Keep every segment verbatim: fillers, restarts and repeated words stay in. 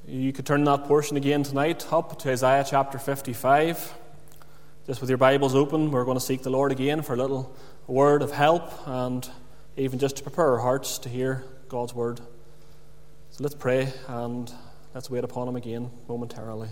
You could turn that portion again tonight up to Isaiah chapter fifty-five. Just with your Bibles open, we're going to seek the Lord again for a little word of help and even just to prepare our hearts to hear God's word. So let's pray and let's wait upon Him again momentarily.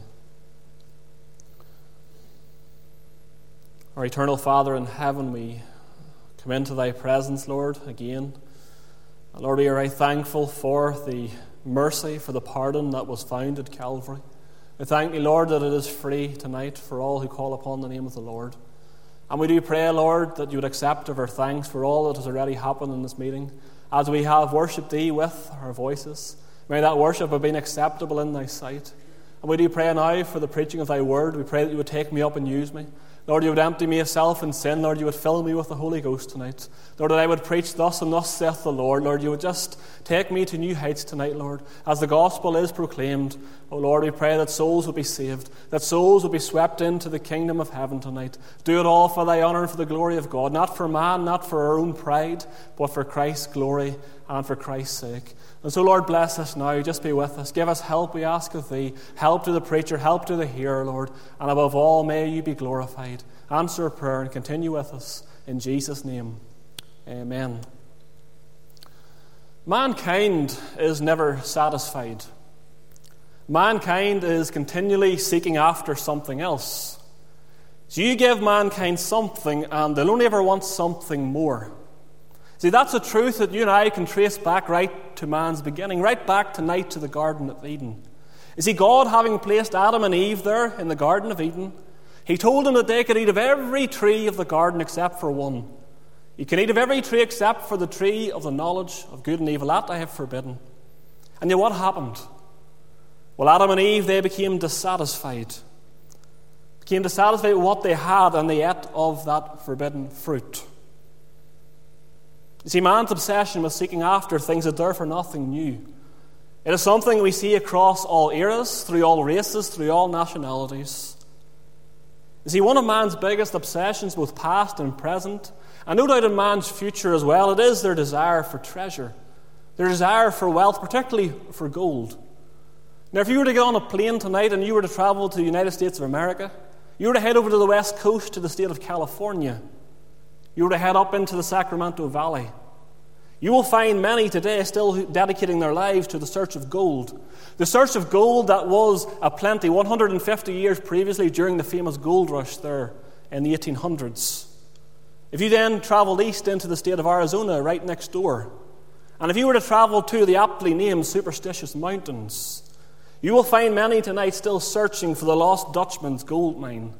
Our eternal Father in heaven, we come into Thy presence, Lord, again. And Lord, we are very thankful for the mercy, for the pardon that was found at Calvary. We thank Thee, Lord, that it is free tonight for all who call upon the name of the Lord. And we do pray, Lord, that You would accept of our thanks for all that has already happened in this meeting. As we have worshipped Thee with our voices, may that worship have been acceptable in Thy sight. And we do pray now for the preaching of Thy word. We pray that You would take me up and use me. Lord, You would empty me of self and sin. Lord, You would fill me with the Holy Ghost tonight. Lord, that I would preach thus and thus saith the Lord. Lord, You would just take me to new heights tonight, Lord, as the gospel is proclaimed. Oh Lord, we pray that souls would be saved, that souls would be swept into the kingdom of heaven tonight. Do it all for Thy honour and for the glory of God, not for man, not for our own pride, but for Christ's glory and for Christ's sake. And so, Lord, bless us now. Just be with us. Give us help, we ask of Thee. Help to the preacher, help to the hearer, Lord. And above all, may You be glorified. Answer our prayer and continue with us. In Jesus' name, amen. Mankind is never satisfied. Mankind is continually seeking after something else. So you give mankind something and they'll only ever want something more. See, that's a truth that you and I can trace back right to man's beginning, right back tonight to the Garden of Eden. You see, God, having placed Adam and Eve there in the Garden of Eden, He told them that they could eat of every tree of the garden except for one. You can eat of every tree except for the tree of the knowledge of good and evil. That I have forbidden. And yet what happened? Well, Adam and Eve, they became dissatisfied. Became dissatisfied with what they had, and they ate of that forbidden fruit. You see, man's obsession with seeking after things that are for nothing new. It is something we see across all eras, through all races, through all nationalities. You see, one of man's biggest obsessions, both past and present, and no doubt in man's future as well, it is their desire for treasure, their desire for wealth, particularly for gold. Now, if you were to get on a plane tonight and you were to travel to the United States of America, you were to head over to the west coast to the state of California, you were to head up into the Sacramento Valley, you will find many today still dedicating their lives to the search of gold. The search of gold that was aplenty one hundred fifty years previously during the famous gold rush there in the eighteen hundreds. If you then travelled east into the state of Arizona, right next door, and if you were to travel to the aptly named Superstitious Mountains, you will find many tonight still searching for the lost Dutchman's gold mine.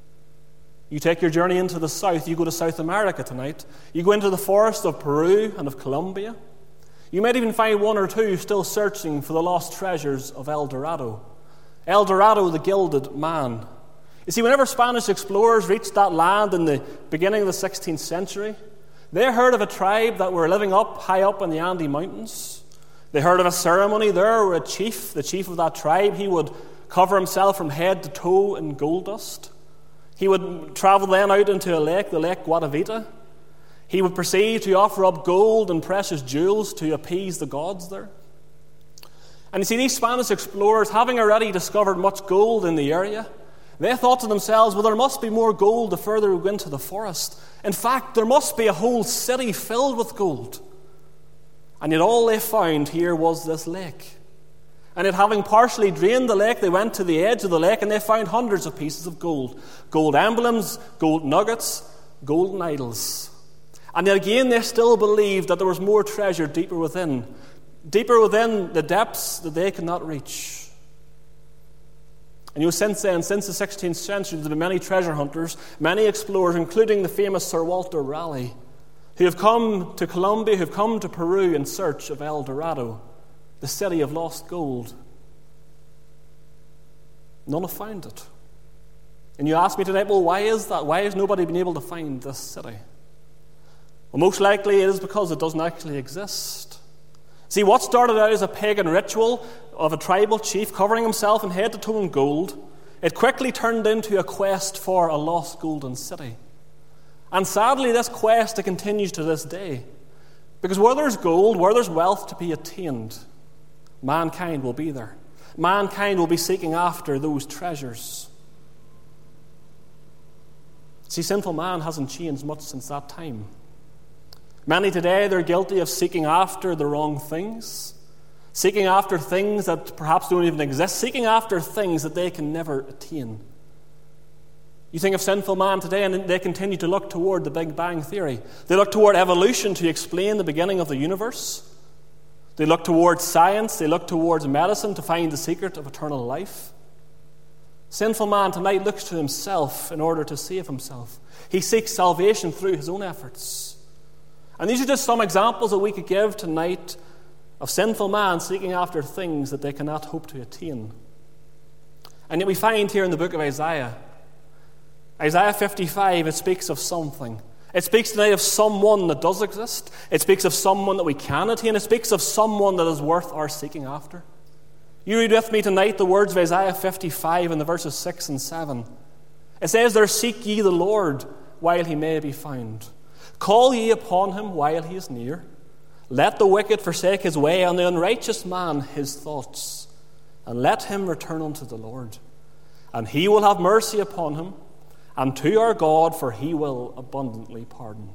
You take your journey into the south, you go to South America tonight, you go into the forests of Peru and of Colombia. You might even find one or two still searching for the lost treasures of El Dorado. El Dorado, the gilded man. You see, whenever Spanish explorers reached that land in the beginning of the sixteenth century, they heard of a tribe that were living up high up in the Andes Mountains. They heard of a ceremony there where a chief, the chief of that tribe, he would cover himself from head to toe in gold dust. He would travel then out into a lake, the Lake Guatavita. He would proceed to offer up gold and precious jewels to appease the gods there. And you see, these Spanish explorers, having already discovered much gold in the area, they thought to themselves, well, there must be more gold the further we go into the forest. In fact, there must be a whole city filled with gold. And yet all they found here was this lake. And yet, having partially drained the lake, they went to the edge of the lake and they found hundreds of pieces of gold. Gold emblems, gold nuggets, golden idols. And yet again, they still believed that there was more treasure deeper within. Deeper within the depths that they could not reach. And you know, since then, since the sixteenth century, there have been many treasure hunters, many explorers, including the famous Sir Walter Raleigh, who have come to Colombia, who have come to Peru in search of El Dorado, the city of lost gold. None have found it. And you ask me tonight, well, why is that? Why has nobody been able to find this city? Well, most likely it is because it doesn't actually exist. See, what started out as a pagan ritual of a tribal chief covering himself in head to toe in gold, it quickly turned into a quest for a lost golden city. And sadly, this quest it continues to this day. Because where there's gold, where there's wealth to be attained, mankind will be there. mankind will be seeking after those treasures. See, sinful man hasn't changed much since that time. Many today, they're guilty of seeking after the wrong things, seeking after things that perhaps don't even exist, seeking after things that they can never attain. You think of sinful man today, and they continue to look toward the Big Bang Theory. They look toward evolution to explain the beginning of the universe. They look towards science. They look towards medicine to find the secret of eternal life. Sinful man tonight looks to himself in order to save himself. He seeks salvation through his own efforts. And these are just some examples that we could give tonight of sinful man seeking after things that they cannot hope to attain. And yet we find here in the book of Isaiah, Isaiah fifty-five, it speaks of something. It speaks tonight of someone that does exist. It speaks of someone that we can attain. It speaks of someone that is worth our seeking after. You read with me tonight the words of Isaiah fifty-five in the verses six and seven. It says, "There seek ye the Lord while he may be found. Call ye upon him while he is near. Let the wicked forsake his way, and the unrighteous man his thoughts. And let him return unto the Lord. And he will have mercy upon him, and to our God, for he will abundantly pardon."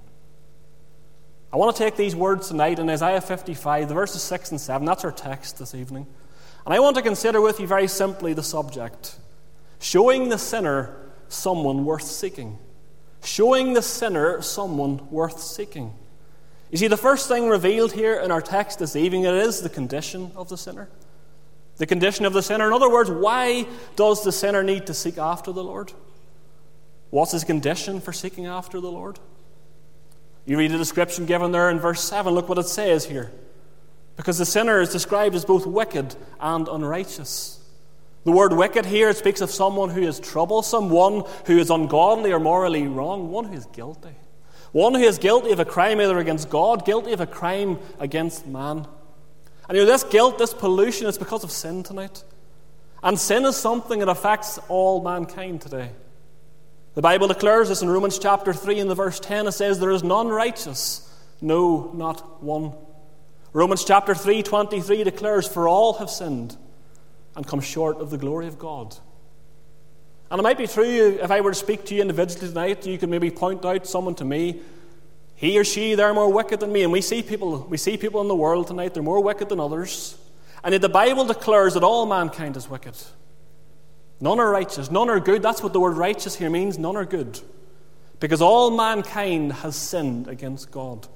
I want to take these words tonight in Isaiah fifty-five, the verses six and seven. That's our text this evening. And I want to consider with you very simply the subject: showing the sinner someone worth seeking. Showing the sinner someone worth seeking. You see, the first thing revealed here in our text this evening, it is the condition of the sinner. The condition of the sinner. In other words, why does the sinner need to seek after the Lord? What's his condition for seeking after the Lord? You read the description given there in verse seven. Look what it says here. Because the sinner is described as both wicked and unrighteous. The word wicked here, it speaks of someone who is troublesome, one who is ungodly or morally wrong, one who is guilty. One who is guilty of a crime either against God, guilty of a crime against man. And you know, this guilt, this pollution is because of sin tonight. And sin is something that affects all mankind today. The Bible declares this in Romans chapter three in the verse ten. It says, "There is none righteous, no, not one." Romans chapter three, twenty-three declares, "For all have sinned and come short of the glory of God." And it might be true, if I were to speak to you individually tonight, you could maybe point out someone to me, he or she, they're more wicked than me. And we see people, we see people in the world tonight, they're more wicked than others. And yet the Bible declares that all mankind is wicked. None are righteous, none are good. That's what the word righteous here means, none are good. Because all mankind has sinned against God.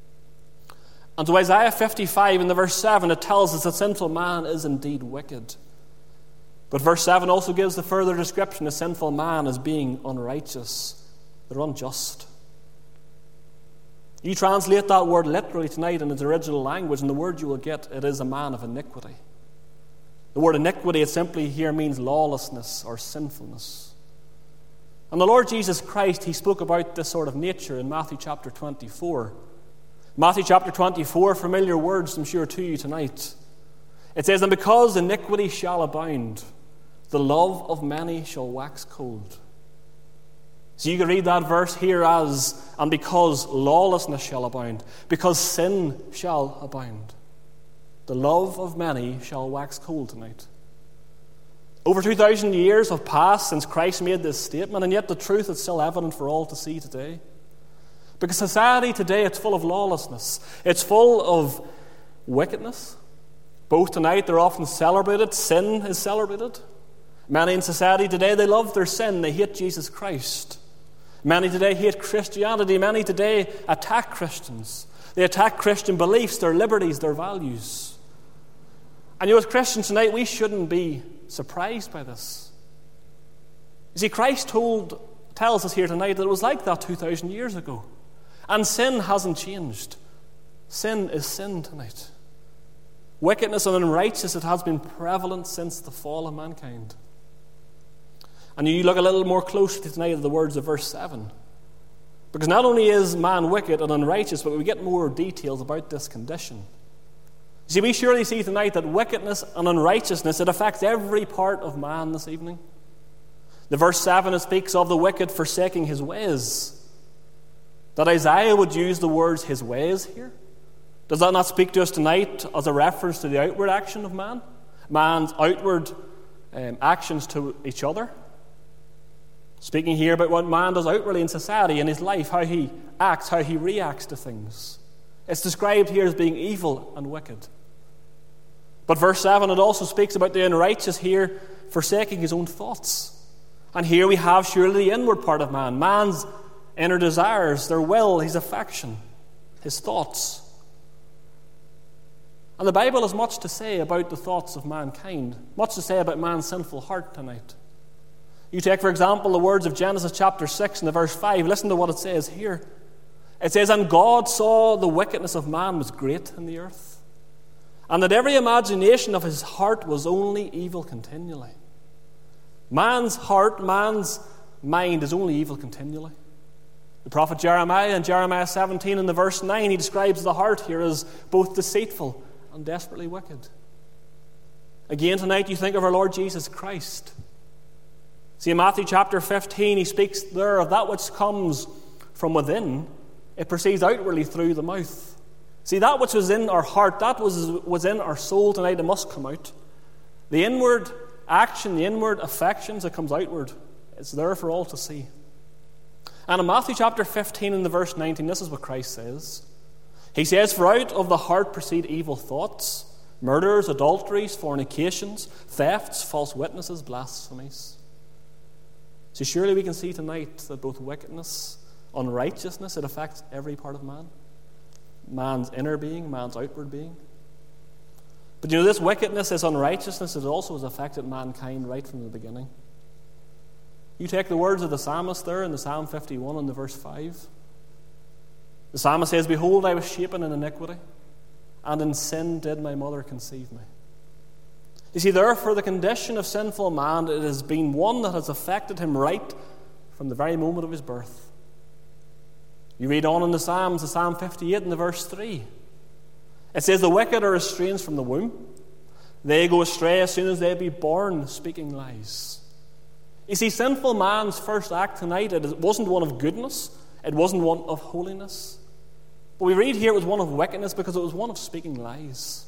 And so Isaiah fifty-five in the verse seven, it tells us that sinful man is indeed wicked. But verse seven also gives the further description of sinful man as being unrighteous. They're unjust. You translate that word literally tonight in its original language, and the word you will get, it is a man of iniquity. The word iniquity, it simply here means lawlessness or sinfulness. And the Lord Jesus Christ, he spoke about this sort of nature in Matthew chapter twenty-four. Matthew chapter twenty-four, familiar words I'm sure to you tonight. It says, "And because iniquity shall abound, the love of many shall wax cold." So you can read that verse here as, "And because lawlessness shall abound," because sin shall abound, the love of many shall wax cold tonight. Over two thousand years have passed since Christ made this statement, and yet the truth is still evident for all to see today. Because society today, it's full of lawlessness. It's full of wickedness. Both tonight, they're often celebrated. Sin is celebrated. Many in society today, they love their sin. They hate Jesus Christ. Many today hate Christianity. Many today attack Christians. They attack Christian beliefs, their liberties, their values. And you know, as Christians tonight, we shouldn't be surprised by this. You see, Christ told, tells us here tonight that it was like that two thousand years ago. And sin hasn't changed. Sin is sin tonight. Wickedness and unrighteousness, it has been prevalent since the fall of mankind. And you look a little more closely tonight at the words of verse seven. Because not only is man wicked and unrighteous, but we get more details about this condition. See, we surely see tonight that wickedness and unrighteousness, it affects every part of man this evening. The verse seven, it speaks of the wicked forsaking his ways. That Isaiah would use the words his ways here. Does that not speak to us tonight as a reference to the outward action of man? man's outward um, actions to each other. Speaking here about what man does outwardly in society, in his life, how he acts, how he reacts to things. It's described here as being evil and wicked. But verse seven, it also speaks about the unrighteous here forsaking his own thoughts. And here we have surely the inward part of man, man's inner desires, their will, his affection, his thoughts. And the Bible has much to say about the thoughts of mankind, much to say about man's sinful heart tonight. You take, for example, the words of Genesis chapter six and the verse five. Listen to what it says here. It says, "And God saw the wickedness of man was great in the earth, and that every imagination of his heart was only evil continually." Man's heart, man's mind is only evil continually. The prophet Jeremiah in Jeremiah seventeen and the verse nine, he describes the heart here as both deceitful and desperately wicked. Again tonight you think of our Lord Jesus Christ. See, in Matthew chapter fifteen, he speaks there of that which comes from within. It proceeds outwardly through the mouth. See, that which was in our heart, that was, was in our soul tonight, it must come out. The inward action, the inward affections, it comes outward. It's there for all to see. And in Matthew chapter fifteen and the verse nineteen, this is what Christ says. He says, "For out of the heart proceed evil thoughts, murders, adulteries, fornications, thefts, false witnesses, blasphemies." So surely we can see tonight that both wickedness, unrighteousness, it affects every part of man. Man's inner being, man's outward being. But you know, this wickedness, this unrighteousness, it also has affected mankind right from the beginning. You take the words of the psalmist there in the Psalm fifty-one and the verse five. The psalmist says, "Behold, I was shapen in iniquity, and in sin did my mother conceive me." You see, therefore, the condition of sinful man, it has been one that has affected him right from the very moment of his birth. You read on in the Psalms, the Psalm fifty-eight and the verse three. It says, "The wicked are estranged from the womb. They go astray as soon as they be born, speaking lies." You see, sinful man's first act tonight, it wasn't one of goodness. It wasn't one of holiness. But we read here it was one of wickedness because it was one of speaking lies.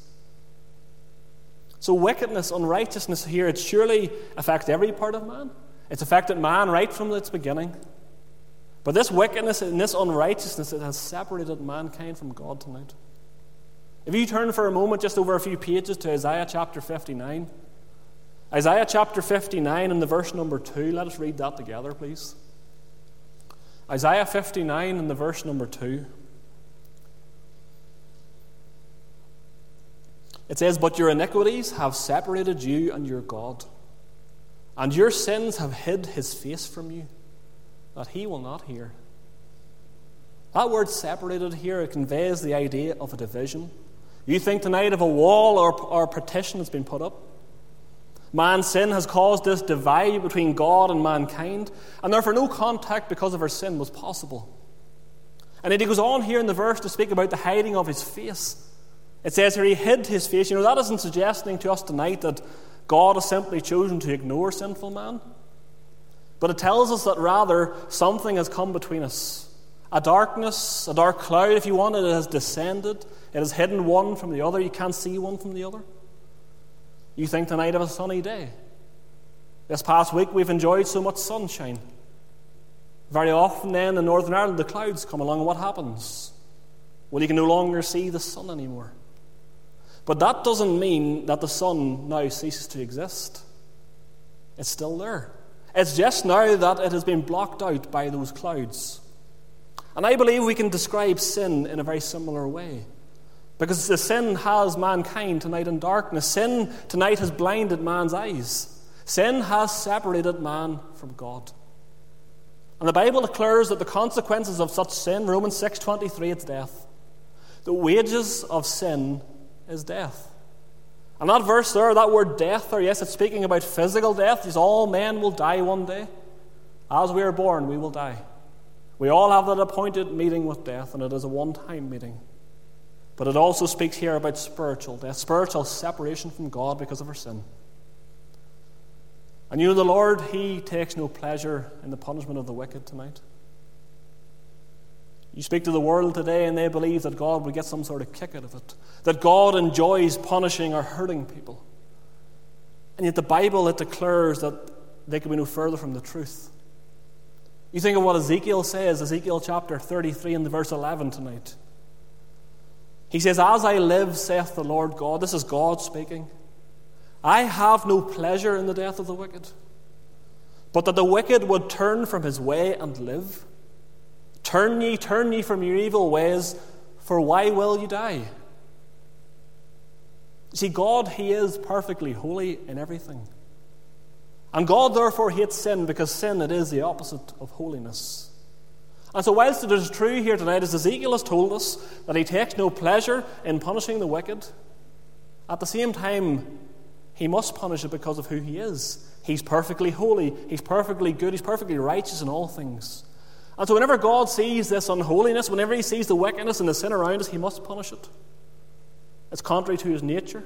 So wickedness, unrighteousness here, it surely affects every part of man. It's affected man right from its beginning. But this wickedness and this unrighteousness, it has separated mankind from God tonight. If you turn for a moment just over a few pages to Isaiah chapter fifty-nine. Isaiah chapter fifty-nine and the verse number two. Let us read that together, please. Isaiah fifty-nine and the verse number two. It says, "But your iniquities have separated you and your God, and your sins have hid his face from you, that he will not hear." That word separated here, it conveys the idea of a division. You think tonight of a wall or, or a partition that's been put up. Man's sin has caused this divide between God and mankind, and therefore no contact because of our sin was possible. And then he goes on here in the verse to speak about the hiding of his face. It says here he hid his face. You know, that isn't suggesting to us tonight that God has simply chosen to ignore sinful man. But it tells us that rather something has come between us. A darkness, a dark cloud, if you want it, it has descended. It has hidden one from the other. You can't see one from the other. You think tonight of a sunny day. This past week we've enjoyed so much sunshine. Very often then in Northern Ireland the clouds come along and what happens? Well, you can no longer see the sun anymore. But that doesn't mean that the sun now ceases to exist. It's still there. It's just now that it has been blocked out by those clouds. And I believe we can describe sin in a very similar way. Because the sin has mankind tonight in darkness. Sin tonight has blinded man's eyes. Sin has separated man from God. And the Bible declares that the consequences of such sin, Romans six twenty-three, it's death. The wages of sin is death. And that verse there, that word death there, yes, it's speaking about physical death. Yes, all men will die one day. As we are born, we will die. We all have that appointed meeting with death, and it is a one-time meeting. But it also speaks here about spiritual death, spiritual separation from God because of our sin. And you know, the Lord, He takes no pleasure in the punishment of the wicked tonight. You speak to the world today and they believe that God will get some sort of kick out of it, that God enjoys punishing or hurting people. And yet the Bible, it declares that they can be no further from the truth. You think of what Ezekiel says, Ezekiel chapter thirty-three and the verse eleven tonight. He says, "As I live, saith the Lord God," this is God speaking, "I have no pleasure in the death of the wicked, but that the wicked would turn from his way and live. Turn ye, turn ye from your evil ways, for why will you die?" See, God, He is perfectly holy in everything. And God therefore hates sin, because sin, it is the opposite of holiness. And so whilst it is true here tonight, as Ezekiel has told us, that He takes no pleasure in punishing the wicked, at the same time, He must punish it because of who He is. He's perfectly holy, He's perfectly good, He's perfectly righteous in all things. And so whenever God sees this unholiness, whenever He sees the wickedness and the sin around us, He must punish it. It's contrary to His nature.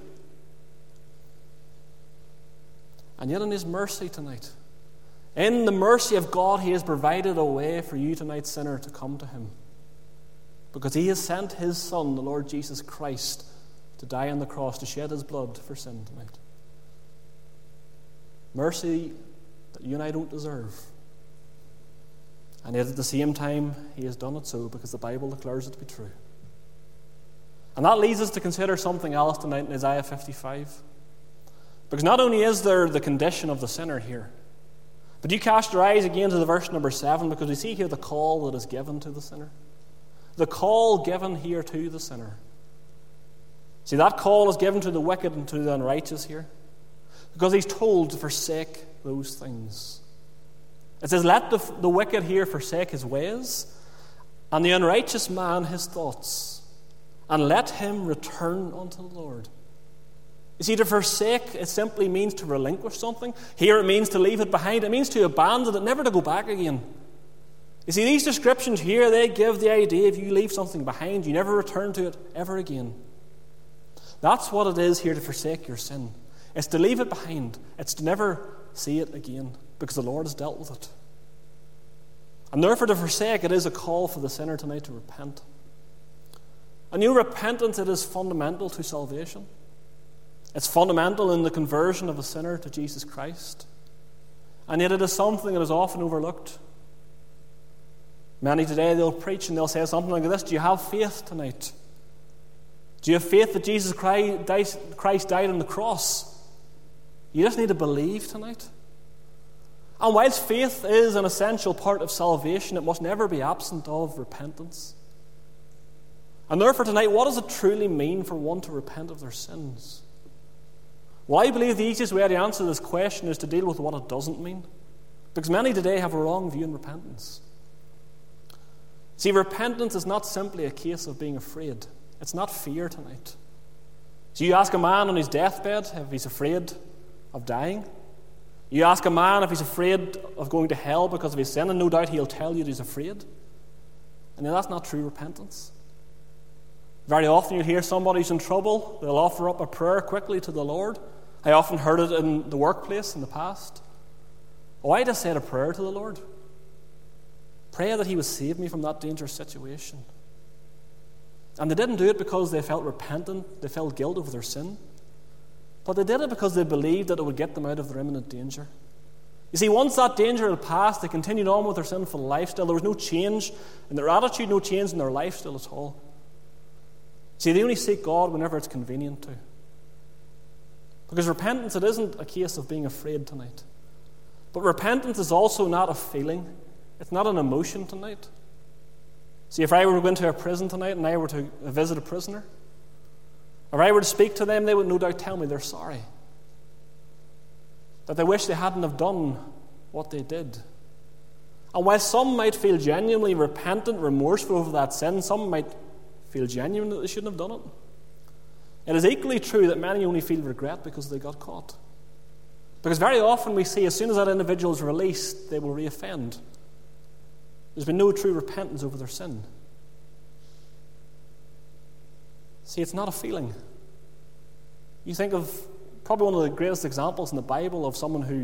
And yet in His mercy tonight, in the mercy of God, He has provided a way for you tonight, sinner, to come to Him. Because He has sent His Son, the Lord Jesus Christ, to die on the cross, to shed His blood for sin tonight. Mercy that you and I don't deserve. And yet at the same time, He has done it so because the Bible declares it to be true. And that leads us to consider something else tonight in Isaiah fifty-five. Because not only is there the condition of the sinner here, but you cast your eyes again to the verse number seven, because we see here the call that is given to the sinner. The call given here to the sinner. See, that call is given to the wicked and to the unrighteous here, because he's told to forsake those things. It says, "Let the, the wicked here forsake his ways, and the unrighteous man his thoughts, and let him return unto the Lord." You see, to forsake, it simply means to relinquish something. Here it means to leave it behind. It means to abandon it, never to go back again. You see, these descriptions here, they give the idea if you leave something behind, you never return to it ever again. That's what it is here to forsake your sin. It's to leave it behind. It's to never see it again, because the Lord has dealt with it. And therefore, to forsake, it is a call for the sinner tonight to repent. And your repentance, it is fundamental to salvation. It's fundamental in the conversion of a sinner to Jesus Christ. And yet it is something that is often overlooked. Many today, they'll preach and they'll say something like this: "Do you have faith tonight? Do you have faith that Jesus Christ died on the cross? You just need to believe tonight." And whilst faith is an essential part of salvation, it must never be absent of repentance. And therefore tonight, what does it truly mean for one to repent of their sins? Well, I believe the easiest way to answer this question is to deal with what it doesn't mean. Because many today have a wrong view in repentance. See, repentance is not simply a case of being afraid. It's not fear tonight. So you ask a man on his deathbed if he's afraid of dying. You ask a man if he's afraid of going to hell because of his sin, and no doubt he'll tell you that he's afraid. And that's not true repentance. Very often you'll hear somebody who's in trouble, they'll offer up a prayer quickly to the Lord. I often heard it in the workplace in the past. Oh, I just said a prayer to the Lord. Pray that He would save me from that dangerous situation. And they didn't do it because they felt repentant, they felt guilt over their sin. But they did it because they believed that it would get them out of their imminent danger. You see, once that danger had passed, they continued on with their sinful lifestyle. There was no change in their attitude, no change in their lifestyle at all. See, they only seek God whenever it's convenient to. Because repentance, it isn't a case of being afraid tonight. But repentance is also not a feeling. It's not an emotion tonight. See, if I were to go into a prison tonight and I were to visit a prisoner, if I were to speak to them, they would no doubt tell me they're sorry. That they wish they hadn't have done what they did. And while some might feel genuinely repentant, remorseful over that sin, some might feel genuine that they shouldn't have done it. It is equally true that many only feel regret because they got caught. Because very often we see as soon as that individual is released, they will reoffend. There's been no true repentance over their sin. See, it's not a feeling. You think of probably one of the greatest examples in the Bible of someone who,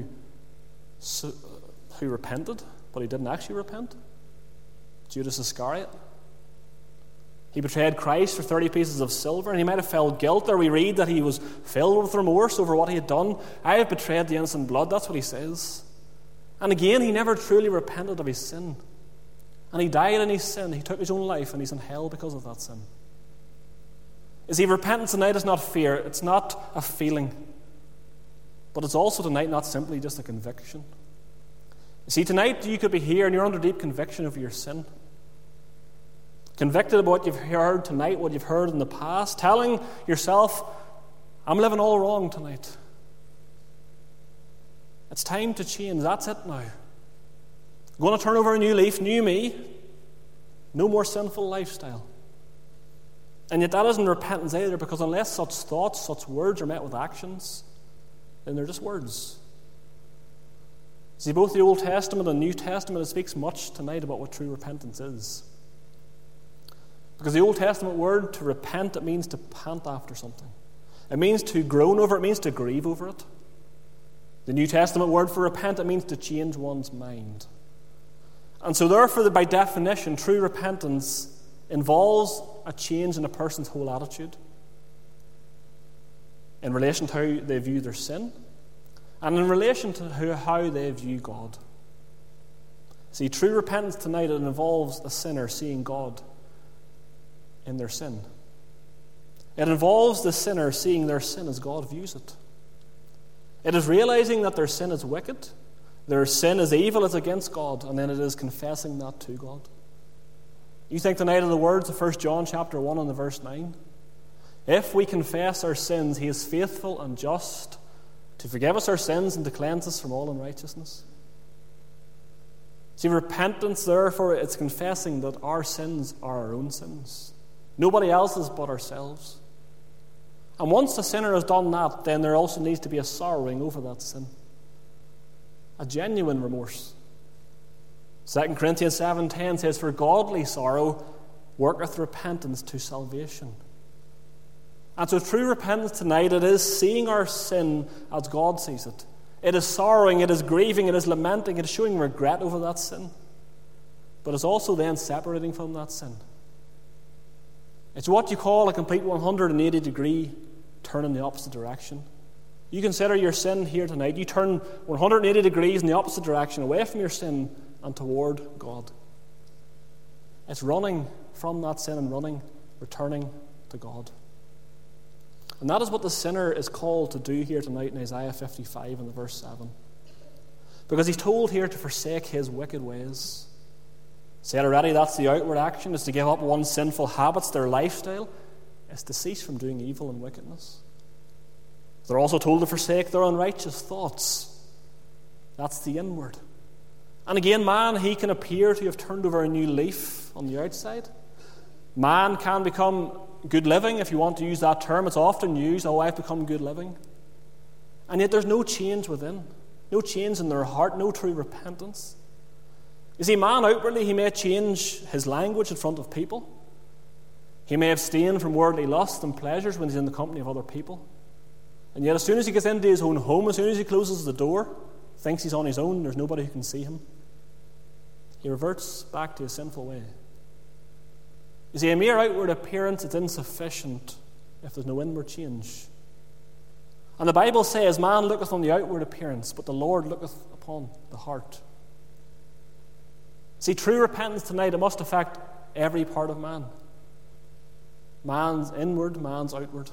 who repented, but he didn't actually repent. Judas Iscariot. He betrayed Christ for thirty pieces of silver, and he might have felt guilt. There we read that he was filled with remorse over what he had done. I have betrayed the innocent blood. That's what he says. And again, he never truly repented of his sin. And he died in his sin. He took his own life, and he's in hell because of that sin. You see, repentance tonight is not fear. It's not a feeling. But it's also tonight not simply just a conviction. You see, tonight you could be here and you're under deep conviction of your sin. Convicted about what you've heard tonight, what you've heard in the past, telling yourself, I'm living all wrong tonight. It's time to change. That's it now. I'm going to turn over a new leaf, new me. No more sinful lifestyle. And yet that isn't repentance either, because unless such thoughts, such words are met with actions, then they're just words. See, both the Old Testament and New Testament, it speaks much tonight about what true repentance is. Because the Old Testament word to repent, it means to pant after something. It means to groan over it, it means to grieve over it. The New Testament word for repent, it means to change one's mind. And so therefore, by definition, true repentance involves a change in a person's whole attitude in relation to how they view their sin and in relation to how they view God. See, true repentance tonight, it involves a sinner seeing God in their sin. It involves the sinner seeing their sin as God views it. It is realizing that their sin is wicked, their sin is evil, it's against God, and then it is confessing that to God. You think tonight of the words of First John chapter one and the verse nine. If we confess our sins, he is faithful and just to forgive us our sins and to cleanse us from all unrighteousness. See, repentance, therefore, it's confessing that our sins are our own sins. Nobody else's but ourselves. And once the sinner has done that, then there also needs to be a sorrowing over that sin. A genuine remorse. Second Corinthians seven ten says, for godly sorrow worketh repentance to salvation. And so true repentance tonight, it is seeing our sin as God sees it. It is sorrowing, it is grieving, it is lamenting, it is showing regret over that sin. But it's also then separating from that sin. It's what you call a complete one hundred eighty degree turn in the opposite direction. You consider your sin here tonight. You turn one hundred eighty degrees in the opposite direction, away from your sin and toward God. It's running from that sin and running, returning to God. And that is what the sinner is called to do here tonight in Isaiah fifty-five and the verse seven. Because he's told here to forsake his wicked ways. Said already, that's the outward action, is to give up one's sinful habits, their lifestyle. It's to cease from doing evil and wickedness. They're also told to forsake their unrighteous thoughts. That's the inward. And again, man, he can appear to have turned over a new leaf on the outside. Man can become good living, if you want to use that term. It's often used, oh, I've become good living. And yet there's no change within. No change in their heart, no true repentance. You see, man outwardly, he may change his language in front of people. He may abstain from worldly lusts and pleasures when he's in the company of other people. And yet as soon as he gets into his own home, as soon as he closes the door, thinks he's on his own, there's nobody who can see him, he reverts back to his sinful way. You see, a mere outward appearance is insufficient if there's no inward change. And the Bible says, man looketh on the outward appearance, but the Lord looketh upon the heart. See, true repentance tonight, it must affect every part of man. Man's inward, man's outward.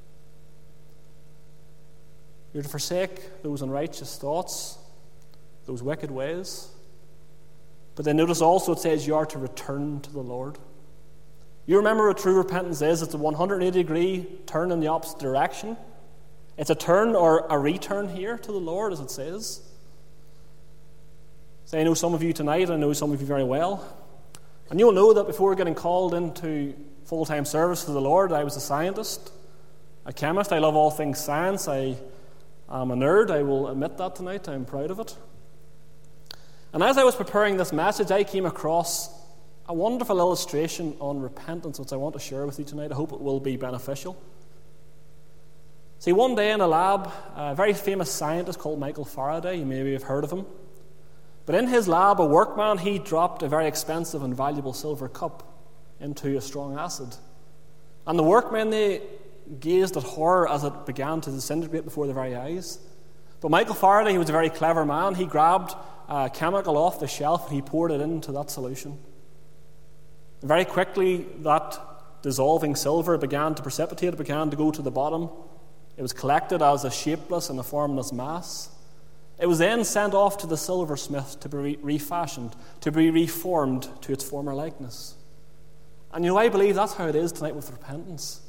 You're to forsake those unrighteous thoughts, those wicked ways. But then notice also it says you are to return to the Lord. You remember what true repentance is. It's a one hundred eighty degree turn in the opposite direction. It's a turn or a return here to the Lord, as it says. So I know some of you tonight, I know some of you very well. And you'll know that before getting called into full-time service for the Lord, I was a scientist, a chemist. I love all things science. I am a nerd. I will admit that tonight. I'm proud of it. And as I was preparing this message, I came across a wonderful illustration on repentance, which I want to share with you tonight. I hope it will be beneficial. See, one day in a lab, a very famous scientist called Michael Faraday, you maybe have heard of him. But in his lab, a workman, he dropped a very expensive and valuable silver cup. into a strong acid. And the workmen, they gazed at horror as it began to disintegrate before their very eyes. But Michael Faraday, he was a very clever man. He grabbed a chemical off the shelf and he poured it into that solution. And very quickly, that dissolving silver began to precipitate, it began to go to the bottom. It was collected as a shapeless and a formless mass. It was then sent off to the silversmith to be refashioned, to be reformed to its former likeness. And you know, I believe that's how it is tonight with repentance.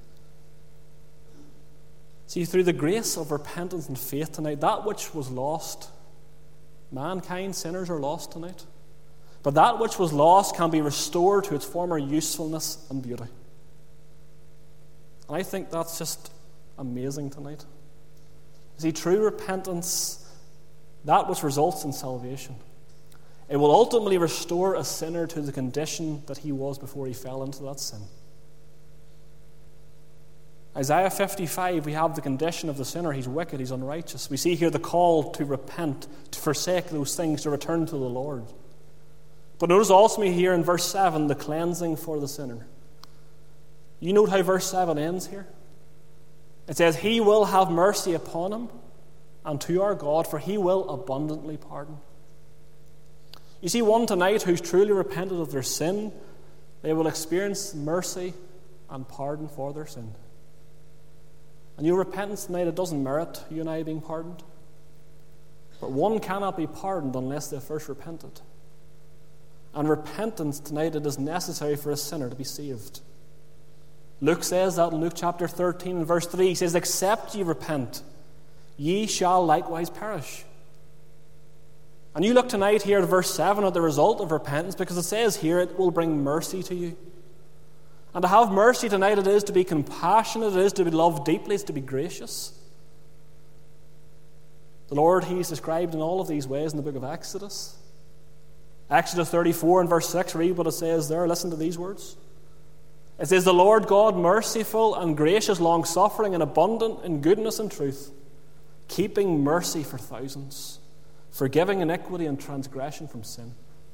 See, through the grace of repentance and faith tonight, that which was lost, mankind, sinners are lost tonight. But that which was lost can be restored to its former usefulness and beauty. And I think that's just amazing tonight. See, true repentance, that which results in salvation, it will ultimately restore a sinner to the condition that he was before he fell into that sin. Isaiah fifty-five, we have the condition of the sinner. He's wicked, he's unrighteous. We see here the call to repent, to forsake those things, to return to the Lord. But notice also here in verse seven, the cleansing for the sinner. You note how verse seven ends here? It says, He will have mercy upon him and to our God, for He will abundantly pardon. You see, one tonight who's truly repented of their sin, they will experience mercy and pardon for their sin. And your repentance tonight, it doesn't merit you and I being pardoned. But one cannot be pardoned unless they first repented. And repentance tonight, it is necessary for a sinner to be saved. Luke says that in Luke chapter thirteen and verse three. He says, Except ye repent, ye shall likewise perish. And you look tonight here at verse seven at the result of repentance, because it says here it will bring mercy to you. And to have mercy tonight, it is to be compassionate, it is to be loved deeply, it's to be gracious. The Lord, He's described in all of these ways in the book of Exodus. Exodus thirty-four and verse six, read what it says there. Listen to these words. It says, The Lord God, merciful and gracious, long-suffering and abundant in goodness and truth, keeping mercy for thousands, forgiving iniquity and transgression from sin.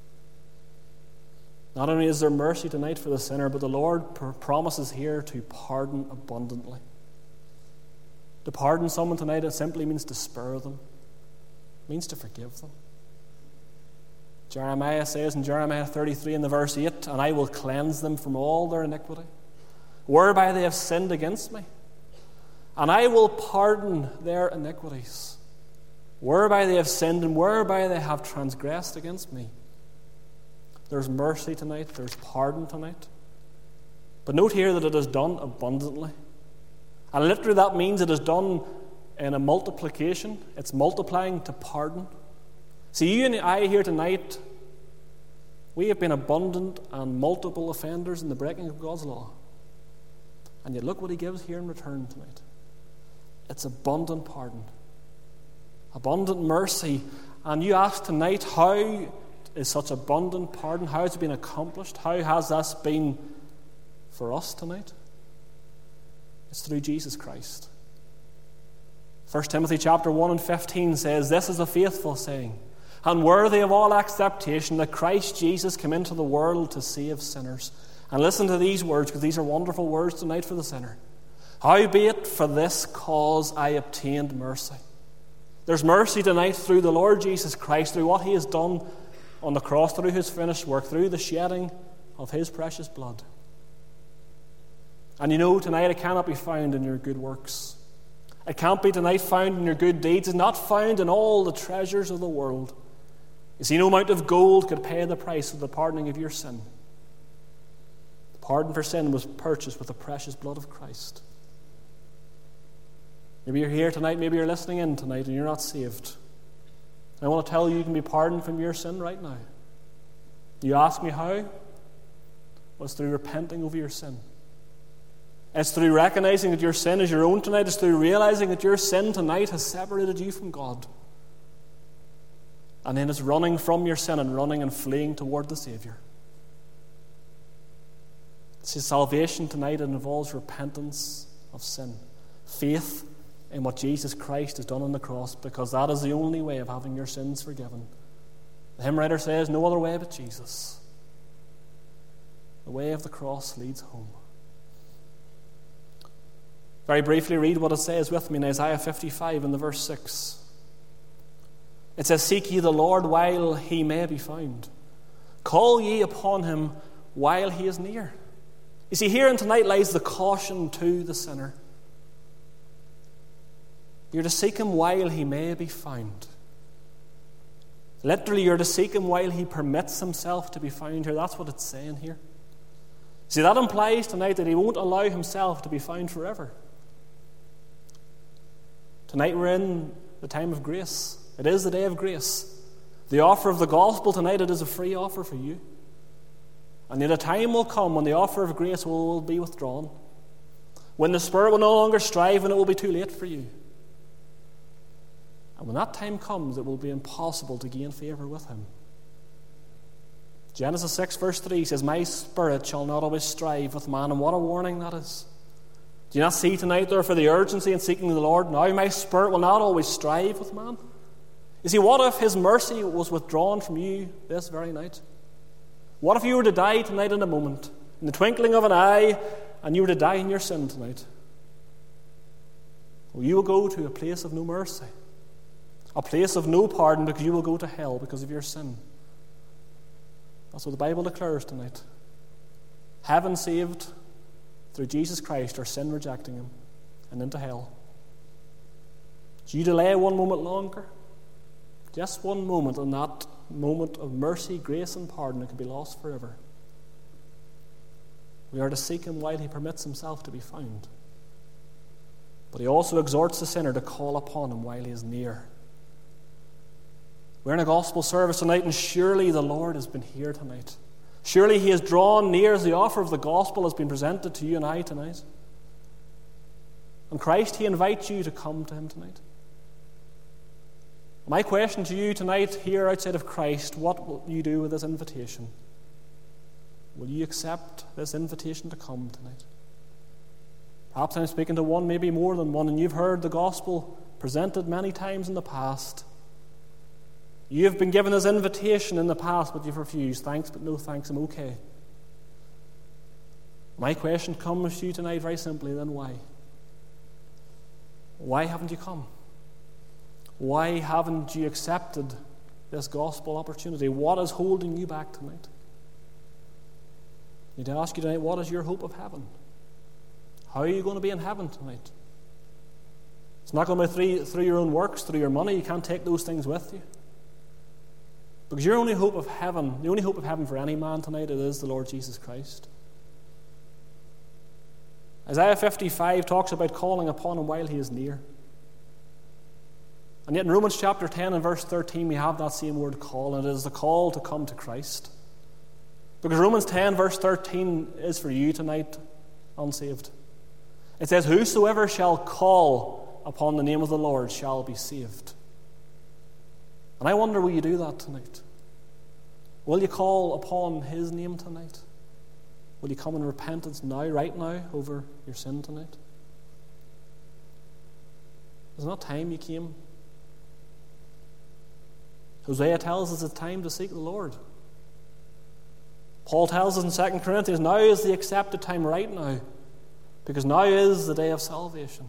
Not only is there mercy tonight for the sinner, but the Lord pr- promises here to pardon abundantly. To pardon someone tonight, it simply means to spare them. It means to forgive them. Jeremiah says in Jeremiah thirty-three in the verse eight, And I will cleanse them from all their iniquity, whereby they have sinned against me. And I will pardon their iniquities, whereby they have sinned and whereby they have transgressed against me. There's mercy tonight, there's pardon tonight. But note here that it is done abundantly. And literally that means it is done in a multiplication. It's multiplying to pardon. See, you and I here tonight, we have been abundant and multiple offenders in the breaking of God's law. And yet look what He gives here in return tonight. It's abundant pardon, abundant mercy. And you ask tonight, how is such abundant pardon, how has it been accomplished? How has this been for us tonight? It's through Jesus Christ. First Timothy chapter one and fifteen says, This is a faithful saying, and worthy of all acceptation, that Christ Jesus came into the world to save sinners. And listen to these words, because these are wonderful words tonight for the sinner. Howbeit for this cause I obtained mercy. There's mercy tonight through the Lord Jesus Christ, through what He has done on the cross, through His finished work, through the shedding of His precious blood. And you know, tonight it cannot be found in your good works. It can't be tonight found in your good deeds. It's not found in all the treasures of the world. You see, no amount of gold could pay the price of the pardoning of your sin. The pardon for sin was purchased with the precious blood of Christ. Maybe you're here tonight, maybe you're listening in tonight and you're not saved. I want to tell you, you can be pardoned from your sin right now. You ask me how? Well, it's through repenting over your sin. It's through recognizing that your sin is your own tonight. It's through realizing that your sin tonight has separated you from God. And then it's running from your sin and running and fleeing toward the Savior. See, salvation tonight, it involves repentance of sin, faith in what Jesus Christ has done on the cross, because that is the only way of having your sins forgiven. The hymn writer says, no other way but Jesus. The way of the cross leads home. Very briefly, read what it says with me in Isaiah fifty-five in the verse six. It says, "Seek ye the Lord while he may be found. Call ye upon him while he is near." You see, here and tonight lies the caution to the sinner. You're to seek him while he may be found. Literally, you're to seek him while he permits himself to be found here. That's what it's saying here. See, that implies tonight that he won't allow himself to be found forever. Tonight we're in the time of grace. It is the day of grace. The offer of the gospel tonight, it is a free offer for you. And yet a time will come when the offer of grace will, will be withdrawn. When the Spirit will no longer strive and it will be too late for you. And when that time comes, it will be impossible to gain favour with him. Genesis six verse three says, "My spirit shall not always strive with man." And what a warning that is. Do you not see tonight, therefore, the urgency in seeking the Lord? Now my spirit will not always strive with man. You see, what if his mercy was withdrawn from you this very night? What if you were to die tonight in a moment, in the twinkling of an eye, and you were to die in your sin tonight? Well, you will go to a place of no mercy, a place of no pardon, because you will go to hell because of your sin. That's what the Bible declares tonight. Heaven saved through Jesus Christ, or sin rejecting him, and into hell. Do you delay one moment longer? Just one moment, and that moment of mercy, grace, and pardon, it can be lost forever. We are to seek him while he permits himself to be found. But he also exhorts the sinner to call upon him while he is near. We're in a gospel service tonight, and surely the Lord has been here tonight. Surely he has drawn near as the offer of the gospel has been presented to you and I tonight. And Christ, he invites you to come to him tonight. My question to you tonight, here outside of Christ, what will you do with this invitation? Will you accept this invitation to come tonight? Perhaps I'm speaking to one, maybe more than one, and you've heard the gospel presented many times in the past. You have been given this invitation in the past, but you've refused. Thanks, but no thanks, I'm okay. My question comes to you tonight very simply, then why? Why haven't you come? Why haven't you accepted this gospel opportunity? What is holding you back tonight? I need to ask you tonight, what is your hope of heaven? How are you going to be in heaven tonight? It's not going to be through, through your own works, through your money. You can't take those things with you. Because your only hope of heaven, the only hope of heaven for any man tonight, it is the Lord Jesus Christ. Isaiah fifty-five talks about calling upon him while he is near. And yet in Romans chapter ten and verse thirteen, we have that same word call, and it is the call to come to Christ. Because Romans ten verse thirteen is for you tonight, unsaved. It says, "Whosoever shall call upon the name of the Lord shall be saved." And I wonder, will you do that tonight? Will you call upon his name tonight? Will you come in repentance now, right now, over your sin tonight? Is it not time you came? Hosea tells us it's time to seek the Lord. Paul tells us in Second Corinthians, now is the accepted time, right now, because now is the day of salvation.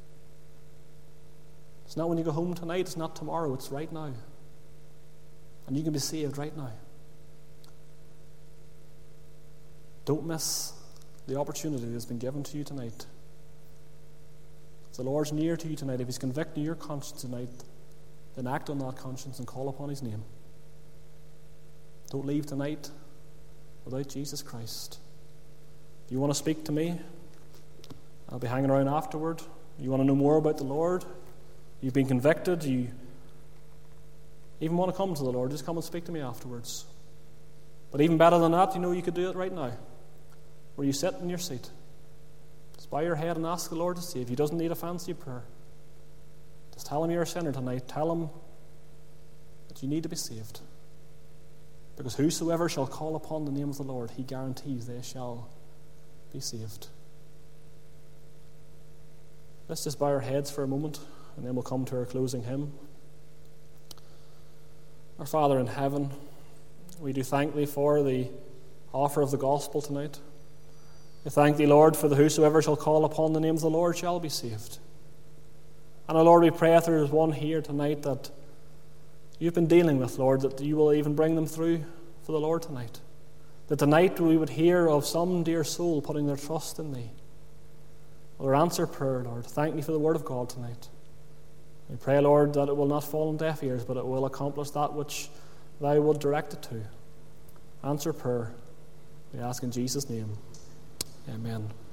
It's not when you go home tonight, it's not tomorrow, it's right now. And you can be saved right now. Don't miss the opportunity that's been given to you tonight. If the Lord's near to you tonight, if he's convicting your conscience tonight, then act on that conscience and call upon his name. Don't leave tonight without Jesus Christ. If you want to speak to me, I'll be hanging around afterward. You want to know more about the Lord? You've been convicted, you even want to come to the Lord, just come and speak to me afterwards. But even better than that, you know, you could do it right now, where you sit in your seat. Just bow your head and ask the Lord to save you. He doesn't need a fancy prayer. Just tell him you're a sinner tonight. Tell him that you need to be saved. Because whosoever shall call upon the name of the Lord, he guarantees they shall be saved. Let's just bow our heads for a moment, and then we'll come to our closing hymn. Our Father in heaven, we do thank thee for the offer of the gospel tonight. We thank thee, Lord, for the whosoever shall call upon the name of the Lord shall be saved. And, O Lord, we pray if there is one here tonight that you've been dealing with, Lord, that you will even bring them through for the Lord tonight. That tonight we would hear of some dear soul putting their trust in thee. Lord, answer prayer, Lord. Thank you for the word of God tonight. We pray, Lord, that it will not fall on deaf ears, but it will accomplish that which thou wilt direct it to. Answer prayer. We ask in Jesus' name. Amen.